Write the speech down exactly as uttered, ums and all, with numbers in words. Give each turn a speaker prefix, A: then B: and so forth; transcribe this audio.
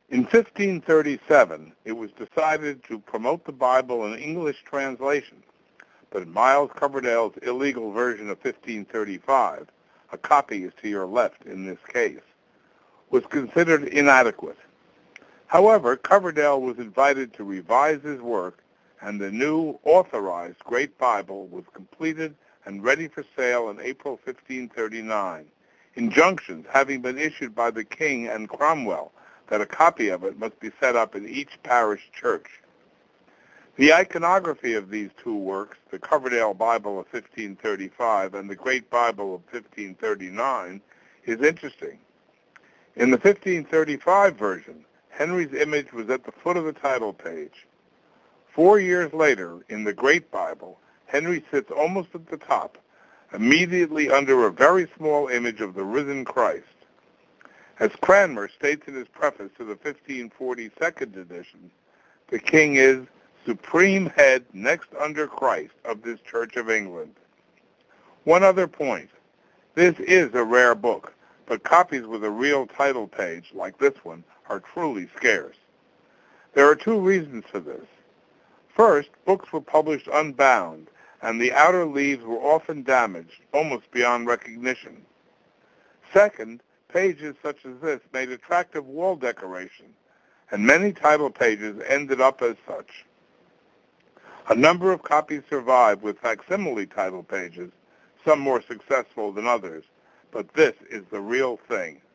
A: In fifteen thirty-seven, it was decided to promote the Bible in English translation, but Miles Coverdale's illegal version of fifteen thirty-five, a copy is to your left in this case, was considered inadequate. However, Coverdale was invited to revise his work, and the new authorized Great Bible was completed and ready for sale in April fifteen thirty-nine, injunctions having been issued by the king and Cromwell that a copy of it must be set up in each parish church. The iconography of these two works, the Coverdale Bible of fifteen thirty-five and the Great Bible of fifteen thirty-nine, is interesting. In the fifteen thirty-five version, Henry's image was at the foot of the title page. Four years later, in the Great Bible, Henry sits almost at the top, immediately under a very small image of the risen Christ. As Cranmer states in his preface to the fifteen forty second edition, the king is supreme head next under Christ of this Church of England. One other point. This is a rare book, but copies with a real title page, like this one, are truly scarce. There are two reasons for this. First, books were published unbound, and the outer leaves were often damaged, almost beyond recognition. Second, pages such as this made attractive wall decoration, and many title pages ended up as such. A number of copies survive with facsimile title pages, some more successful than others, but this is the real thing.